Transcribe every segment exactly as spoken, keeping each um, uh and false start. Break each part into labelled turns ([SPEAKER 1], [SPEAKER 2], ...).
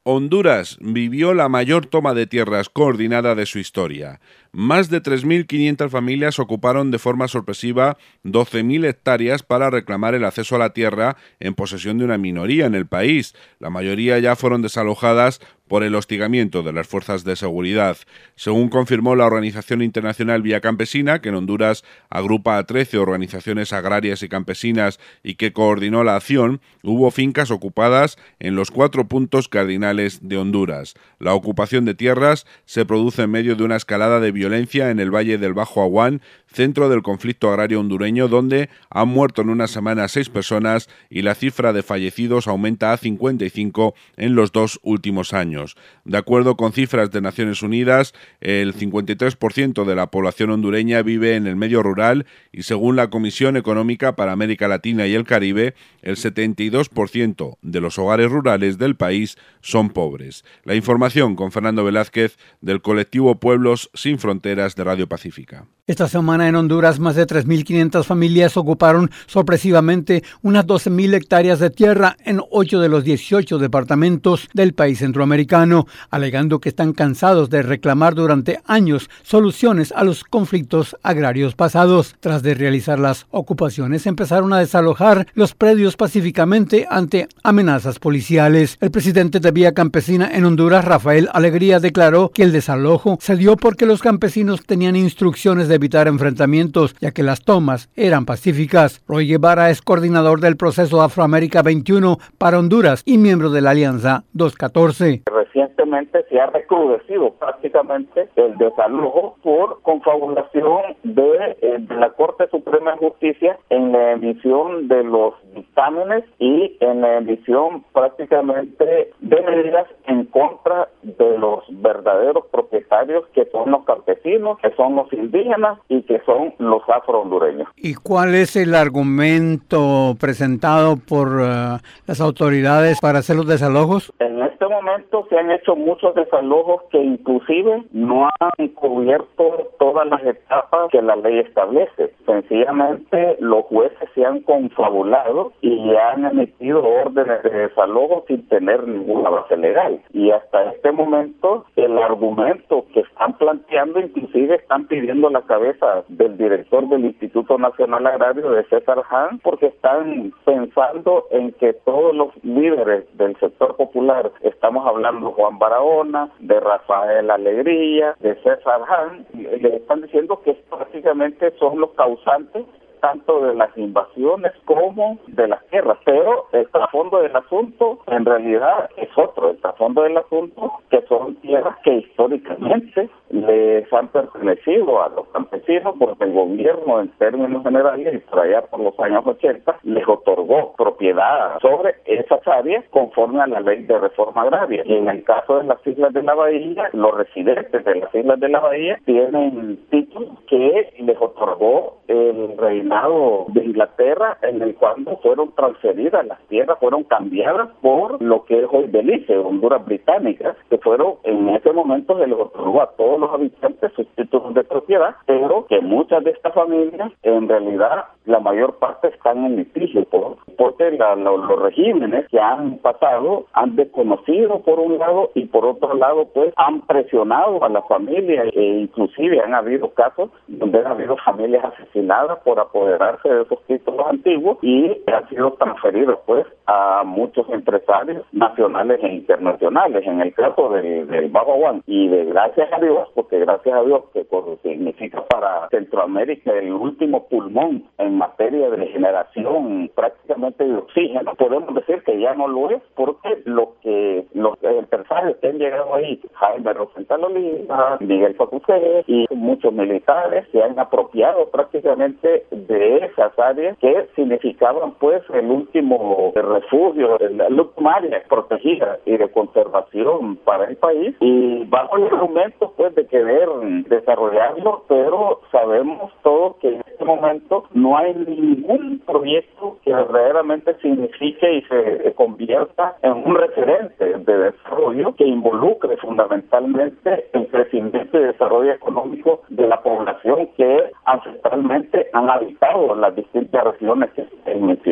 [SPEAKER 1] Honduras vivió la mayor toma de tierras coordinada de su historia. Más de tres mil quinientas familias ocuparon de forma sorpresiva doce mil hectáreas para reclamar el acceso a la tierra en posesión de una minoría en el país. La mayoría ya fueron desalojadas por el hostigamiento de las fuerzas de seguridad. Según confirmó la Organización Internacional Vía Campesina, que en Honduras agrupa a trece organizaciones agrarias y campesinas y que coordinó la acción, hubo fincas ocupadas en los cuatro puntos cardinales de Honduras. La ocupación de tierras se produce en medio de una escalada de violencia en el Valle del Bajo Aguán, centro del conflicto agrario hondureño, donde han muerto en una semana seis personas y la cifra de fallecidos aumenta a cincuenta y cinco en los dos últimos años. De acuerdo con cifras de Naciones Unidas, el cincuenta y tres por ciento de la población hondureña vive en el medio rural y según la Comisión Económica para América Latina y el Caribe, el setenta y dos por ciento de los hogares rurales del país son pobres. La información con Fernando Velázquez del colectivo Pueblos Sin Fronteras de Radio Pacífica.
[SPEAKER 2] Esta semana en Honduras, más de tres mil quinientas familias ocuparon sorpresivamente unas doce mil hectáreas de tierra en ocho de los dieciocho departamentos del país centroamericano, alegando que están cansados de reclamar durante años soluciones a los conflictos agrarios pasados. Tras de realizar las ocupaciones, empezaron a desalojar los predios pacíficamente ante amenazas policiales. El presidente de Vía Campesina en Honduras, Rafael Alegría, declaró que el desalojo se dio porque los campesinos tenían instrucciones de evitar enfrentamientos, ya que las tomas eran pacíficas. Roy Guevara es coordinador del proceso Afroamérica veintiuno para Honduras y miembro de la Alianza doscientos catorce.
[SPEAKER 3] Recientemente se ha recrudecido prácticamente el desalojo por confabulación de, eh, de la Corte Suprema de Justicia en la emisión de los dictámenes y en la emisión prácticamente de medidas en contra de los verdaderos propietarios, que son los campesinos, que son los indígenas y que son los afro-hondureños.
[SPEAKER 2] ¿Y cuál es el argumento presentado por uh, las autoridades para hacer los desalojos?
[SPEAKER 3] En este momento se han hecho muchos desalojos que inclusive no han cubierto todas las etapas que la ley establece. Sencillamente los jueces se han confabulado y han emitido órdenes de desalojo sin tener ninguna base legal. Y hasta este momento el argumento que están planteando, inclusive están pidiendo la cabeza del director del Instituto Nacional Agrario, de César Hahn, porque están pensando en que todos los líderes del sector popular, estamos hablando de Juan Barahona, de Rafael Alegría, de César Hahn, le están diciendo que prácticamente son los causantes tanto de las invasiones como de las guerras, pero el trasfondo del asunto en realidad es otro, el trasfondo del asunto que son tierras que históricamente les han pertenecido a los campesinos porque el gobierno en términos generales y por allá por los años ochenta les otorgó propiedad sobre esas áreas conforme a la ley de reforma agraria. Y en el caso de las Islas de la Bahía, los residentes de las Islas de la Bahía tienen títulos que les otorgó el reinado de Inglaterra, en el cual fueron transferidas las tierras, fueron cambiadas por lo que es hoy Belice, Honduras Británica, que fueron en ese momento se les otorgó a todos los habitantes sus títulos de propiedad, pero que muchas de estas familias en realidad la mayor parte están en litigio por, porque la, la, los regímenes que han pasado han desconocido por un lado y por otro lado pues han presionado a la familia e inclusive han habido casos donde han habido familias asesinadas por apoderarse de esos títulos antiguos y han sido transferidos pues a muchos empresarios nacionales e internacionales. En el caso del, del Bajo Aguán y de gracias a Dios, porque gracias a Dios que significa para Centroamérica el último pulmón en materia de generación prácticamente de oxígeno, podemos decir que ya no lo es porque lo que los empresarios que han llegado ahí, Jaime Rosenthal Oliva, Miguel Facusé y muchos militares se han apropiado prácticamente de esas áreas que significaban pues el último refugio, la última área protegida y de conservación para el país, y bajo el argumento pues de querer desarrollarlo, pero sabemos todos que en este momento no hay ningún proyecto que verdaderamente signifique y se convierta en un referente de desarrollo que involucre fundamentalmente el crecimiento y desarrollo económico de la población que ancestralmente han habitado en las distintas regiones que se mencionan.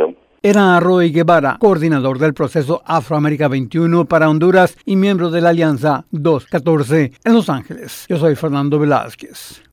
[SPEAKER 2] Era Roy Guevara, coordinador del proceso Afroamérica veintiuno para Honduras y miembro de la Alianza doscientos catorce en Los Ángeles. Yo soy Fernando Velázquez.